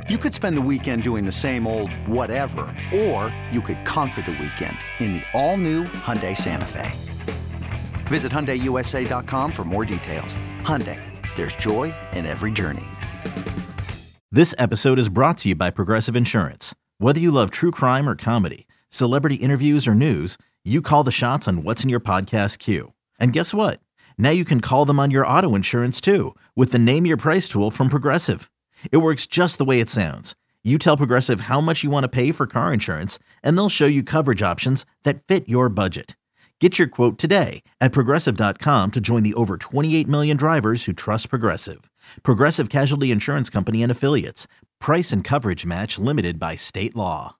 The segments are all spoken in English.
You could spend the weekend doing the same old whatever, or you could conquer the weekend in the all-new Hyundai Santa Fe. Visit HyundaiUSA.com for more details. Hyundai, there's joy in every journey. This episode is brought to you by Progressive Insurance. Whether you love true crime or comedy, celebrity interviews or news, you call the shots on what's in your podcast queue. And guess what? Now you can call them on your auto insurance too with the Name Your Price tool from Progressive. It works just the way it sounds. You tell Progressive how much you want to pay for car insurance, and they'll show you coverage options that fit your budget. Get your quote today at Progressive.com to join the over 28 million drivers who trust Progressive. Progressive Casualty Insurance Company and Affiliates. Price and coverage match limited by state law.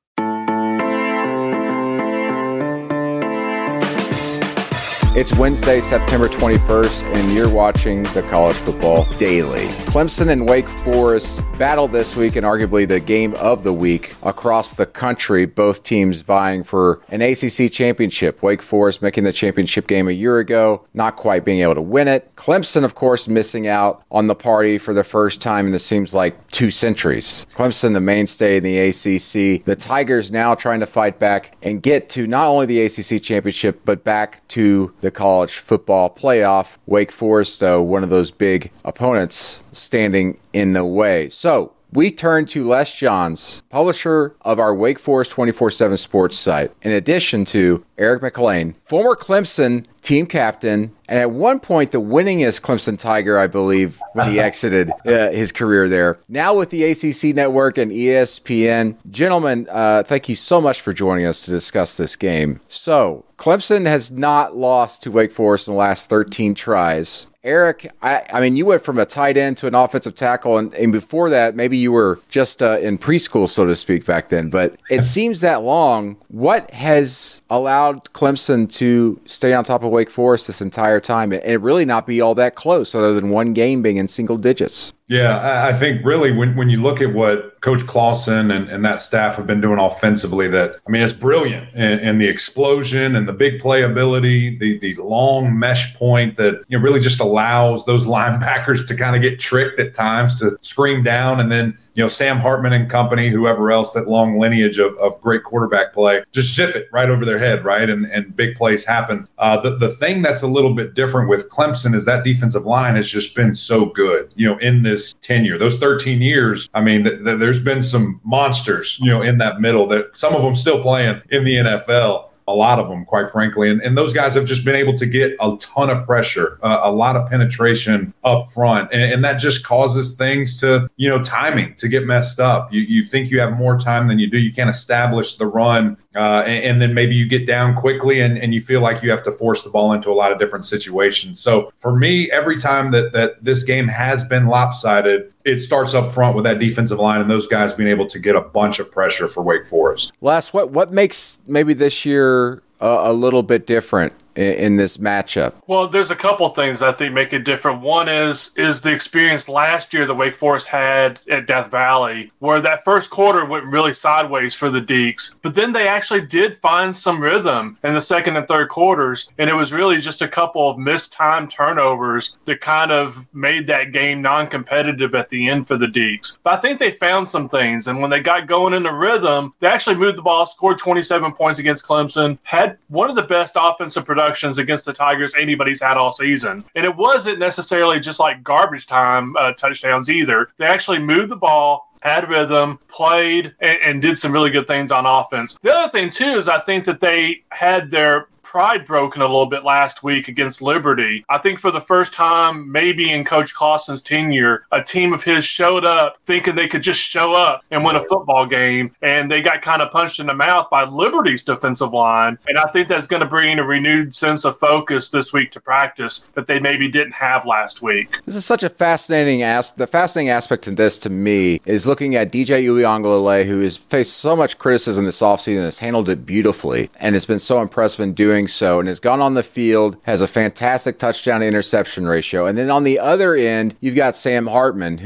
It's Wednesday, September 21st, and you're watching the College Football Daily. Clemson and Wake Forest battled this week in arguably the game of the week across the country, both teams vying for an ACC championship. Wake Forest making the championship game a year ago, not quite being able to win it. Clemson, of course, missing out on the party for the first time in it seems like 2 centuries. Clemson, the mainstay in the ACC. The Tigers now trying to fight back and get to not only the ACC championship, but back to the college football playoff. Wake Forest, though, one of those big opponents standing in the way. So we turn to Les Johns, publisher of our Wake Forest 24/7 sports site, in addition to Eric McLean, former Clemson team captain, and at one point the winningest Clemson Tiger, I believe, when he exited his career there. Now with the ACC Network and ESPN. Gentlemen, thank you so much for joining us to discuss this game. So, Clemson has not lost to Wake Forest in the last 13 tries. Eric, I mean, you went from a tight end to an offensive tackle, and before that, maybe you were just in preschool, so to speak, back then. But it seems that long. What has allowed Clemson to stay on top of Wake Forest this entire time and really not be all that close, other than one game being in single digits? Yeah, I think really when you look at what Coach Clawson and that staff have been doing offensively, it's brilliant. And the explosion and the big playability, the long mesh point that really just allows those linebackers to kind of get tricked at times to scream down. And then, Sam Hartman and company, whoever else, that long lineage of great quarterback play, just zip it right over their head, right? And big plays happen. The thing that's a little bit different with Clemson is that defensive line has just been so good, in this tenure. Those 13 years, there's been some monsters, in that middle, that some of them still playing in the NFL. A lot of them, quite frankly. And those guys have just been able to get a ton of pressure, a lot of penetration up front. And that just causes things to, timing to get messed up. You think you have more time than you do. You can't establish the run. And then maybe you get down quickly and you feel like you have to force the ball into a lot of different situations. So for me, every time that this game has been lopsided, it starts up front with that defensive line and those guys being able to get a bunch of pressure for Wake Forest. Les, what makes maybe this year a little bit different in this matchup? Well, there's a couple things I think make it different. One is the experience last year that Wake Forest had at Death Valley, where that first quarter went really sideways for the Deacs, but then they actually did find some rhythm in the second and third quarters, and it was really just a couple of missed time turnovers that kind of made that game non-competitive at the end for the Deacs. But I think they found some things, and when they got going in the rhythm, they actually moved the ball, scored 27 points against Clemson, had one of the best offensive productions against the Tigers anybody's had all season. And it wasn't necessarily just like garbage time touchdowns either. They actually moved the ball, had rhythm, played, and did some really good things on offense. The other thing, too, is I think that they had their pride broken a little bit last week against Liberty. I think for the first time, maybe in Coach Clawson's tenure, a team of his showed up thinking they could just show up and win a football game, and they got kind of punched in the mouth by Liberty's defensive line. And I think that's going to bring a renewed sense of focus this week to practice that they maybe didn't have last week. This is such a fascinating the fascinating aspect of this to me is looking at DJ Uiagalelei, who has faced so much criticism this offseason and has handled it beautifully and has been so impressive in doing so and has gone on the field, has a fantastic touchdown to interception ratio. And then on the other end, you've got Sam Hartman, who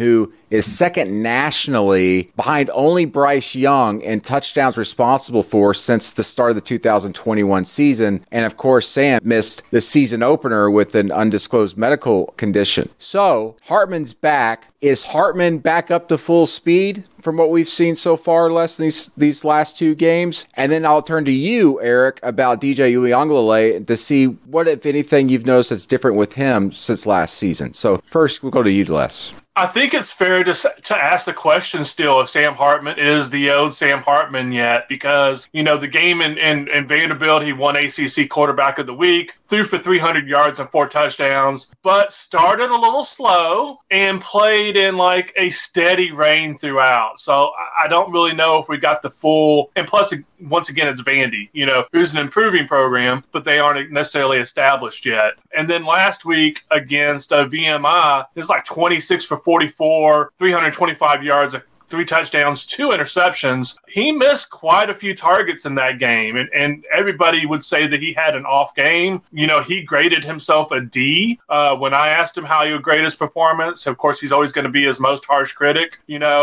is second nationally behind only Bryce Young in touchdowns responsible for since the start of the 2021 season. And of course, Sam missed the season opener with an undisclosed medical condition. So Hartman's back. Is Hartman back up to full speed from what we've seen so far, Les, in these last two games? And then I'll turn to you, Eric, about DJ Uiagalelei to see what, if anything, you've noticed that's different with him since last season. So first, we'll go to you, Les. I think it's fair to ask the question still if Sam Hartman is the old Sam Hartman yet, because, the game in Vanderbilt, he won ACC Quarterback of the Week, threw for 300 yards and 4 touchdowns, but started a little slow and played in like a steady reign throughout. So I don't really know if we got the full, and plus, once again, it's Vandy, who's an improving program, but they aren't necessarily established yet. And then last week against VMI, it was like 26 for 44, 325 yards, 3 touchdowns, 2 interceptions. He missed quite a few targets in that game, and everybody would say that he had an off game. He graded himself a D. When I asked him how he would grade his performance, of course, he's always going to be his most harsh critic.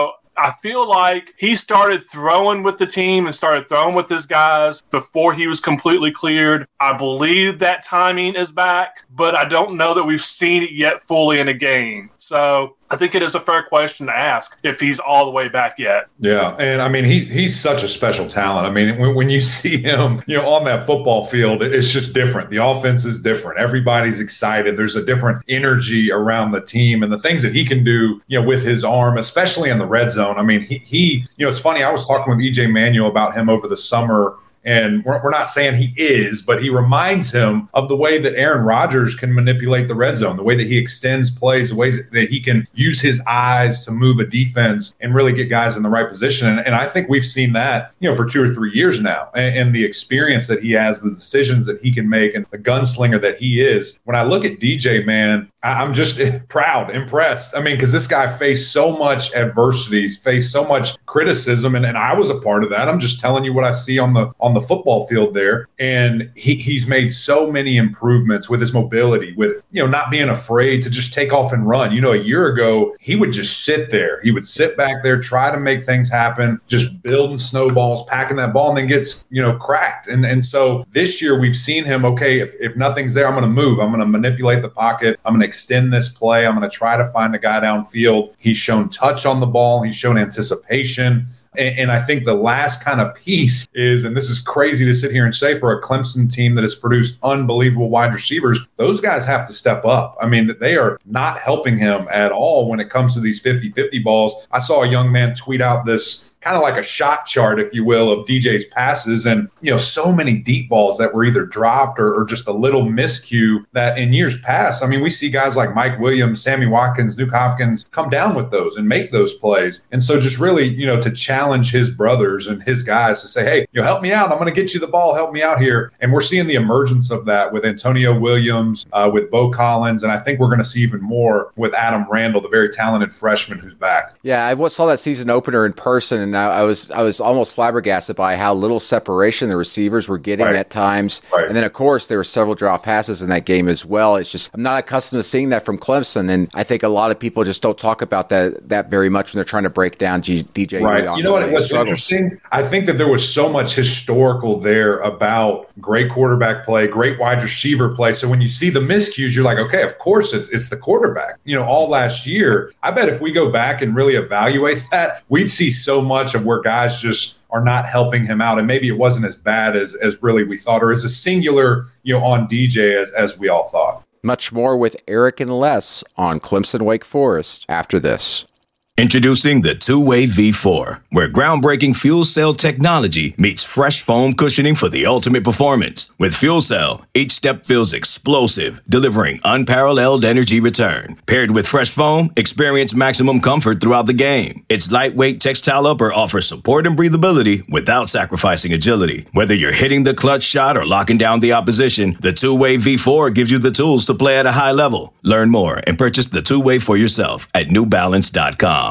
I feel like he started throwing with the team and started throwing with his guys before he was completely cleared. I believe that timing is back, but I don't know that we've seen it yet fully in a game. So I think it is a fair question to ask if he's all the way back yet. Yeah, and I mean, he's such a special talent. I mean, when you see him, on that football field, it's just different. The offense is different. Everybody's excited. There's a different energy around the team, and the things that he can do, with his arm, especially in the red zone. I mean, he it's funny. I was talking with EJ Manuel about him over the summer. And we're not saying he is, but he reminds him of the way that Aaron Rodgers can manipulate the red zone, the way that he extends plays, the ways that he can use his eyes to move a defense and really get guys in the right position. And I think we've seen that, for 2 or 3 years now. And the experience that he has, the decisions that he can make, and the gunslinger that he is. When I look at DJ, man, I'm just proud, impressed. I mean, because this guy faced so much adversity, faced so much criticism, and I was a part of that. I'm just telling you what I see on the football field there. And he's made so many improvements with his mobility, with, not being afraid to just take off and run. A year ago, he would just sit there. He would sit back there, try to make things happen, just building snowballs, packing that ball, and then gets, cracked. And so this year we've seen him, okay, if nothing's there, I'm going to move. I'm going to manipulate the pocket. I'm going to extend this play. I'm going to try to find a guy downfield. He's shown touch on the ball. He's shown anticipation. And I think the last kind of piece is, and this is crazy to sit here and say for a Clemson team that has produced unbelievable wide receivers, those guys have to step up. I mean, they are not helping him at all when it comes to these 50-50 balls. I saw a young man tweet out this kind of like a shot chart, if you will, of DJ's passes, and so many deep balls that were either dropped or just a little miscue that in years past, I mean, we see guys like Mike Williams, Sammy Watkins, Nuke Hopkins come down with those and make those plays. And so just really, to challenge his brothers and his guys to say, hey, help me out. I'm going to get you the ball. Help me out here. And we're seeing the emergence of that with Antonio Williams, with Bo Collins, and I think we're going to see even more with Adam Randall, the very talented freshman who's back. Yeah, I saw that season opener in person, and I was almost flabbergasted by how little separation the receivers were getting at times. Right. And then, of course, there were several drop passes in that game as well. It's just, I'm not accustomed to seeing that from Clemson, and I think a lot of people just don't talk about that very much when they're trying to break down DJ. Right. What's interesting? I think that there was so much historical there about great quarterback play, great wide receiver play. So when you see the miscues, you're like, okay, of course it's the quarterback. All last year, I bet if we go back and really evaluate that, we'd see so much of where guys just are not helping him out. And maybe it wasn't as bad as really we thought, or as a singular, on DJ as we all thought. Much more with Eric and Les on Clemson Wake Forest after this. Introducing the Two-Way V4, where groundbreaking fuel cell technology meets fresh foam cushioning for the ultimate performance. With Fuel Cell, each step feels explosive, delivering unparalleled energy return. Paired with fresh foam, experience maximum comfort throughout the game. Its lightweight textile upper offers support and breathability without sacrificing agility. Whether you're hitting the clutch shot or locking down the opposition, the Two-Way V4 gives you the tools to play at a high level. Learn more and purchase the Two-Way for yourself at newbalance.com.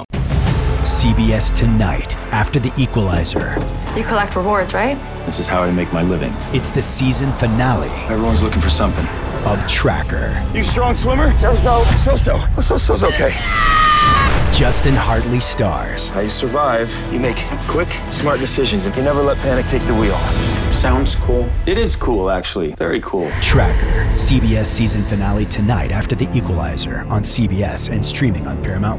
CBS Tonight, after The Equalizer. You collect rewards, right? This is how I make my living. It's the season finale. Everyone's looking for something. Of Tracker. You strong swimmer? So-so. So-so's okay. Justin Hartley stars. How you survive, you make quick, smart decisions, and you never let panic take the wheel. Sounds cool. It is cool, actually. Very cool. Tracker, CBS season finale tonight after The Equalizer on CBS and streaming on Paramount+.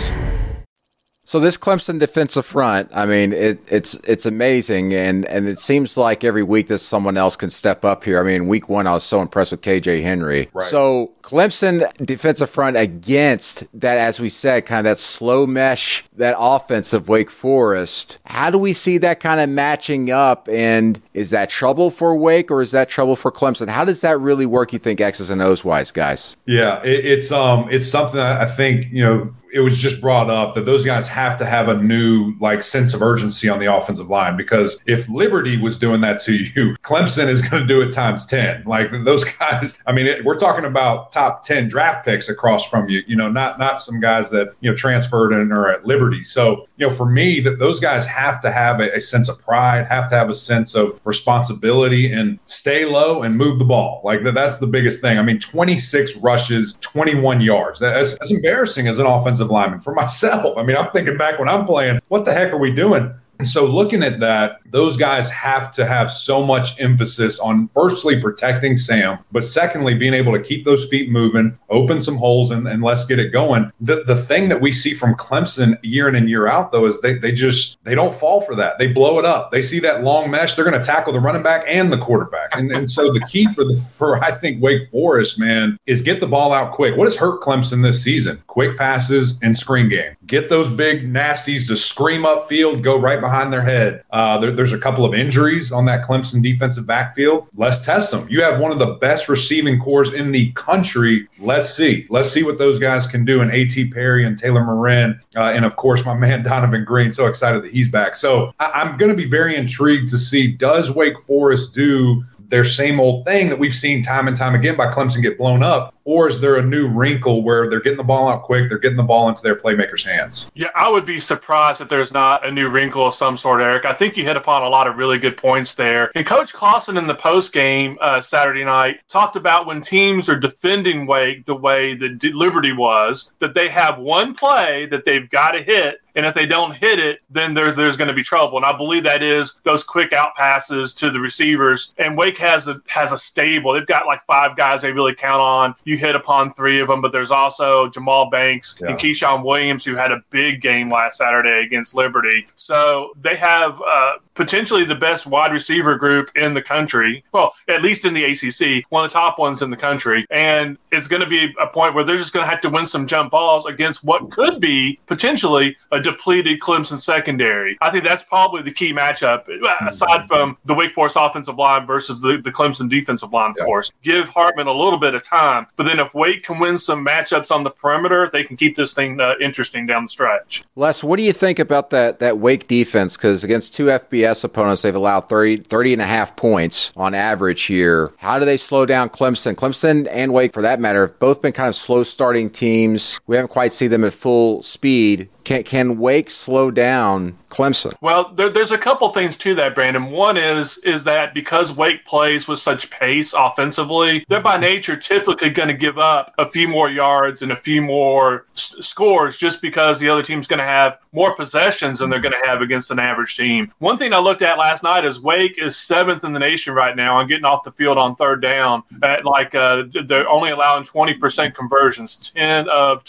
So this Clemson defensive front, I mean, it's amazing, and it seems like every week that someone else can step up here. I mean, week one, I was so impressed with KJ Henry. Right. So Clemson defensive front against that, as we said, kind of that slow mesh, that offense of Wake Forest. How do we see that kind of matching up, and is that trouble for Wake or is that trouble for Clemson? How does that really work, you think, X's and O's wise, guys? Yeah, it's something I think, it was just brought up that those guys have to have a new sense of urgency on the offensive line, because if Liberty was doing that to you, Clemson is going to do it times 10. Those guys, I mean, we're talking about top 10 draft picks across from you, not some guys that, transferred and are at Liberty. So, for me, that those guys have to have a sense of pride, have to have a sense of responsibility and stay low and move the ball. That's the biggest thing. I mean, 26 rushes, 21 yards. That's embarrassing as an offensive lineman for myself. I mean, I'm thinking back when I'm playing, what the heck are we doing? And so looking at that, those guys have to have so much emphasis on firstly protecting Sam, but secondly, being able to keep those feet moving, open some holes, and let's get it going. The thing that we see from Clemson year in and year out, though, is they don't fall for that. They blow it up. They see that long mesh. They're going to tackle the running back and the quarterback. And so the key for I think Wake Forest, man, is get the ball out quick. What has hurt Clemson this season? Quick passes and screen game. Get those big nasties to scream upfield, go right behind their head. There's a couple of injuries on that Clemson defensive backfield. Let's test them. You have one of the best receiving corps in the country. Let's see what those guys can do. And A.T. Perry and Taylor Morin, and of course my man Donovan Green. So excited that he's back. So I'm going to be very intrigued to see, does Wake Forest do their same old thing that we've seen time and time again by Clemson get blown up? Or is there a new wrinkle where they're getting the ball out quick, they're getting the ball into their playmakers' hands? Yeah, I would be surprised if there's not a new wrinkle of some sort, Eric. I think you hit upon a lot of really good points there. And Coach Clawson in the postgame Saturday night talked about when teams are defending Wake the way that Liberty was, that they have one play that they've got to hit, and if they don't hit it, then there's going to be trouble. And I believe that is those quick out passes to the receivers. And Wake has a stable. They've got 5 guys they really count on. You hit upon 3 of them, but there's also Jamal Banks and Keyshawn Williams, who had a big game last Saturday against Liberty. So they have potentially the best wide receiver group in the country. Well, at least in the ACC, one of the top ones in the country. And it's going to be a point where they're just going to have to win some jump balls against what could be potentially a depleted Clemson secondary. I think that's probably the key matchup, aside from the Wake Forest offensive line versus the Clemson defensive line, of course. Give Hartman a little bit of time. But then if Wake can win some matchups on the perimeter, they can keep this thing interesting down the stretch. Les, what do you think about that Wake defense? Because against 2 FBS opponents, they've allowed 30 and a half points on average here. How do they slow down Clemson? Clemson and Wake, for that matter, have both been kind of slow starting teams. We haven't quite seen them at full speed. Can Wake slow down Clemson? Well, there's a couple things to that, Brandon. One is that because Wake plays with such pace offensively, they're by nature typically going to give up a few more yards and a few more scores just because the other team's going to have more possessions than they're going to have against an average team. One thing I looked at last night is Wake is 7th in the nation right now on getting off the field on third down. At they're only allowing 20% conversions, 10 of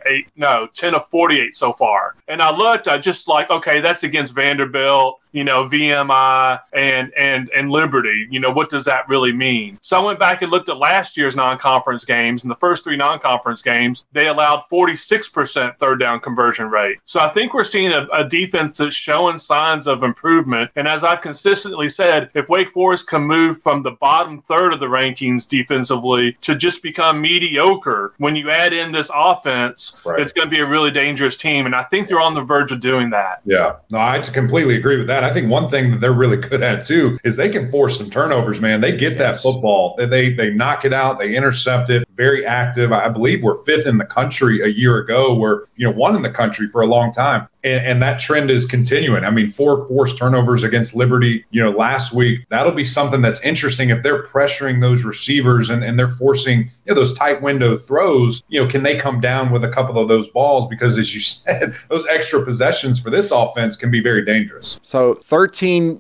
48 so far. And I looked, okay, that's against Vanderbilt, VMI and Liberty. What does that really mean? So I went back and looked at last year's non-conference games. In the first 3 non-conference games, they allowed 46% third down conversion rate. So I think we're seeing a defense that's showing signs of improvement. And as I've consistently said, if Wake Forest can move from the bottom third of the rankings defensively to just become mediocre, when you add in this offense, It's going to be a really dangerous team. And I think they're on the verge of doing that. Yeah, no, I completely agree with that. I think one thing that they're really good at too is they can force some turnovers, man. They get that football, they knock it out, they intercept it. very active. I believe we're 5th in the country a year ago. We're, 1 in the country for a long time. And that trend is continuing. I mean, 4 forced turnovers against Liberty, last week. That'll be something that's interesting if they're pressuring those receivers and they're forcing those tight window throws. Can they come down with a couple of those balls? Because as you said, those extra possessions for this offense can be very dangerous. So 13,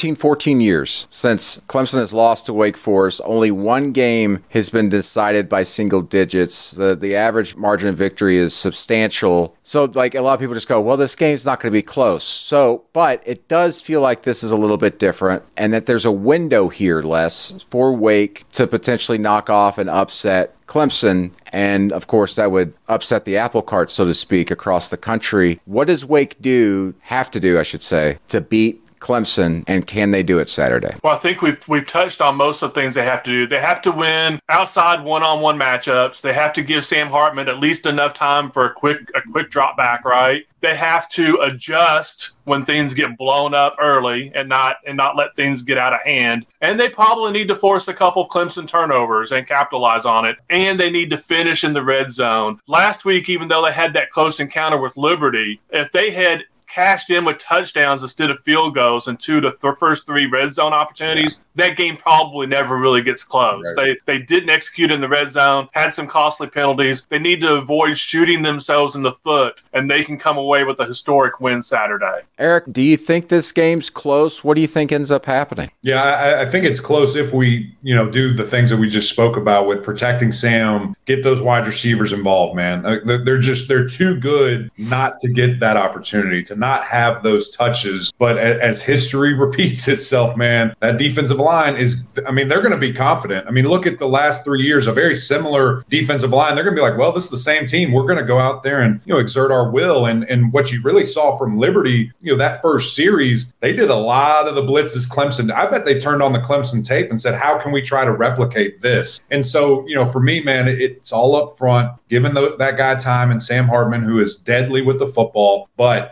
14 years since Clemson has lost to Wake Forest. Only one game has been decided by single digits. The average margin of victory is substantial. So, like, a lot of people just go, well, this game's not going to be close. But it does feel like this is a little bit different and that there's a window here, Les, for Wake to potentially knock off and upset Clemson. And, of course, that would upset the apple cart, so to speak, across the country. What does Wake have to do, to beat Clemson, and can they do it Saturday? Well, I think we've touched on most of the things they have to do. They have to win outside one-on-one matchups. They have to give Sam Hartman at least enough time for a quick drop back, right? They have to adjust when things get blown up early and not let things get out of hand. And they probably need to force a couple Clemson turnovers and capitalize on it. And they need to finish in the red zone. Last week, even though they had that close encounter with Liberty, if they had cashed in with touchdowns instead of field goals and first 3 red zone opportunities, that game probably never really gets close. Right. They didn't execute in the red zone, had some costly penalties. They need to avoid shooting themselves in the foot, and they can come away with a historic win Saturday. Eric, do you think this game's close? What do you think ends up happening? Yeah, I think it's close if we, do the things that we just spoke about with protecting Sam, get those wide receivers involved, man. They're too good not to get that opportunity, to not have those touches. But as history repeats itself, man, that defensive line they're going to be confident. Look at the last 3 years, a very similar defensive line. They're going to be like, well, this is the same team. We're going to go out there and, exert our will. And what you really saw from Liberty, that first series, they did a lot of the blitzes Clemson. I bet they turned on the Clemson tape and said, how can we try to replicate this? And so, for me, man, it's all up front, giving that guy time and Sam Hartman, who is deadly with the football. But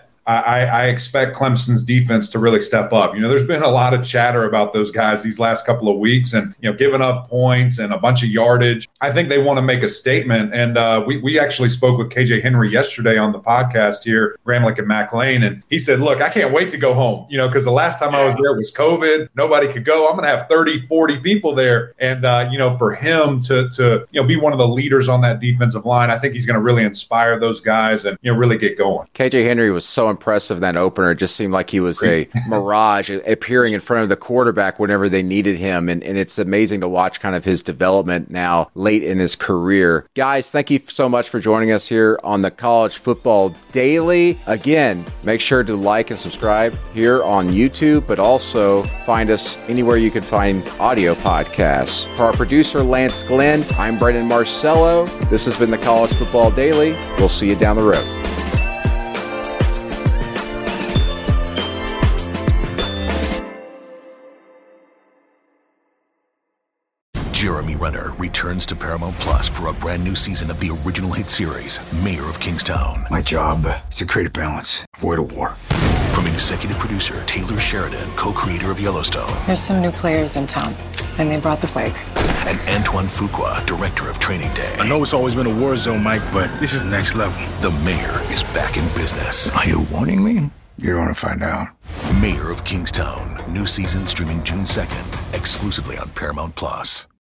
I expect Clemson's defense to really step up. There's been a lot of chatter about those guys these last couple of weeks and, giving up points and a bunch of yardage. I think they want to make a statement. And we actually spoke with KJ Henry yesterday on the podcast here, Gramlich and Mac Lane. And he said, look, I can't wait to go home, because the last time I was there was COVID. Nobody could go. I'm going to have 30, 40 people there. And, for him to be one of the leaders on that defensive line, I think he's going to really inspire those guys and, really get going. KJ Henry was so impressive in that opener. It just seemed like he was a mirage appearing in front of the quarterback whenever they needed him. And it's amazing to watch kind of his development now late in his career. Guys, thank you so much for joining us here on the College Football Daily. Again, make sure to like and subscribe here on YouTube, but also find us anywhere you can find audio podcasts. For our producer, Lance Glenn, I'm Brendan Marcello. This has been the College Football Daily. We'll see you down the road. Jeremy Renner returns to Paramount Plus for a brand new season of the original hit series, Mayor of Kingstown. My job is to create a balance, avoid a war. From executive producer Taylor Sheridan, co-creator of Yellowstone. There's some new players in town, and they brought the plague. And Antoine Fuqua, director of Training Day. I know it's always been a war zone, Mike, but this is next level. The Mayor is back in business. Are you warning me? You're going to find out. Mayor of Kingstown. New season streaming June 2nd, exclusively on Paramount Plus.